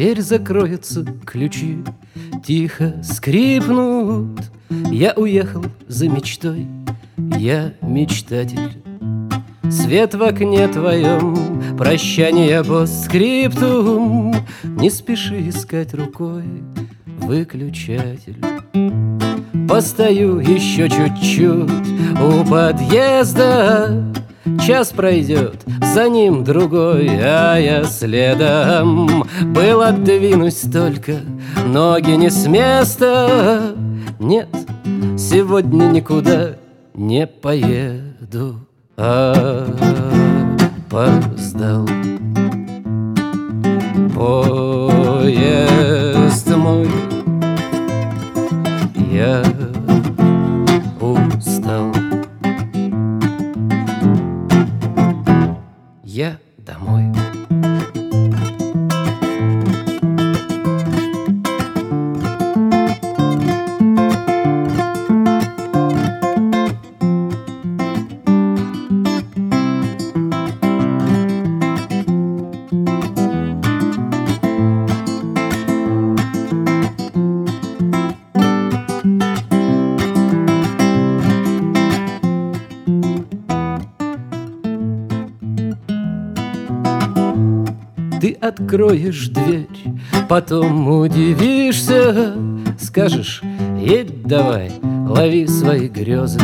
дверь закроется, ключи тихо скрипнут. Я уехал за мечтой, я мечтатель. Свет в окне твоем, прощание постскриптум. Не спеши искать рукой выключатель. Постою еще чуть-чуть у подъезда. Час пройдет, за ним другой, а я следом. Было двинусь только, ноги не с места. Нет, сегодня никуда не поеду. Опоздал поезд мой, я устал, я домой. Ты откроешь дверь, потом удивишься, скажешь: едь давай, лови свои грезы.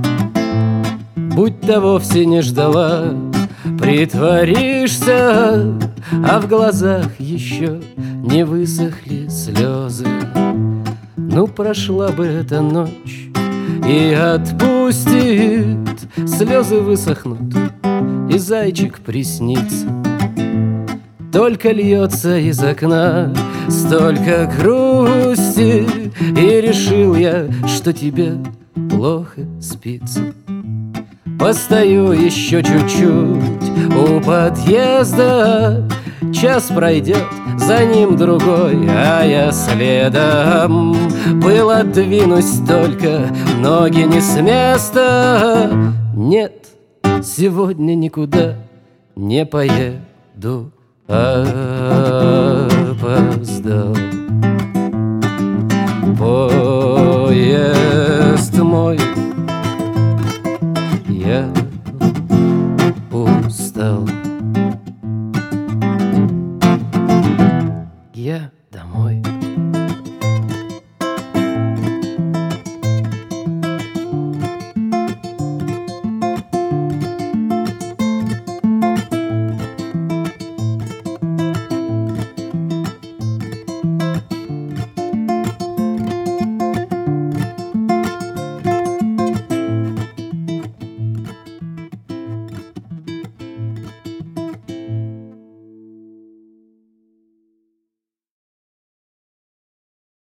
Будь то вовсе не ждала, притворишься, а в глазах еще не высохли слезы. Ну, прошла бы эта ночь и отпустит, слезы высохнут, и зайчик приснится. Только льется из окна столько грусти, и решил я, что тебе плохо спится. Постою еще чуть-чуть у подъезда. Час пройдет, за ним другой, а я следом. Было двинусь только, ноги не с места. Нет, сегодня никуда не поеду. Опоздал поезд мой, я